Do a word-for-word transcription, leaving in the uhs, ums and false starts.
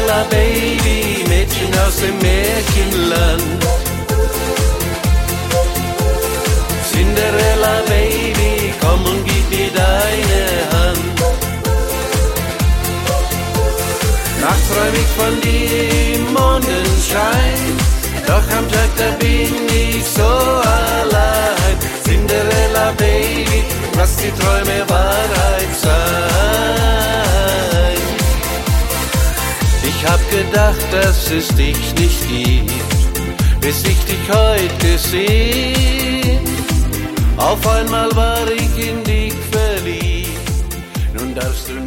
Cinderella Baby, Mädchen aus dem Märchenland. Cinderella Baby, komm und gib mir deine Hand. Nachts träum ich von dir im Mondenschein, doch am Tag da bin ich so allein. Cinderella Baby, lass die Träume Wahrheit sein. Ich hab gedacht, dass es dich nicht gibt, bis ich dich heute gesehen. Auf einmal war ich in dich verliebt, nun darfst du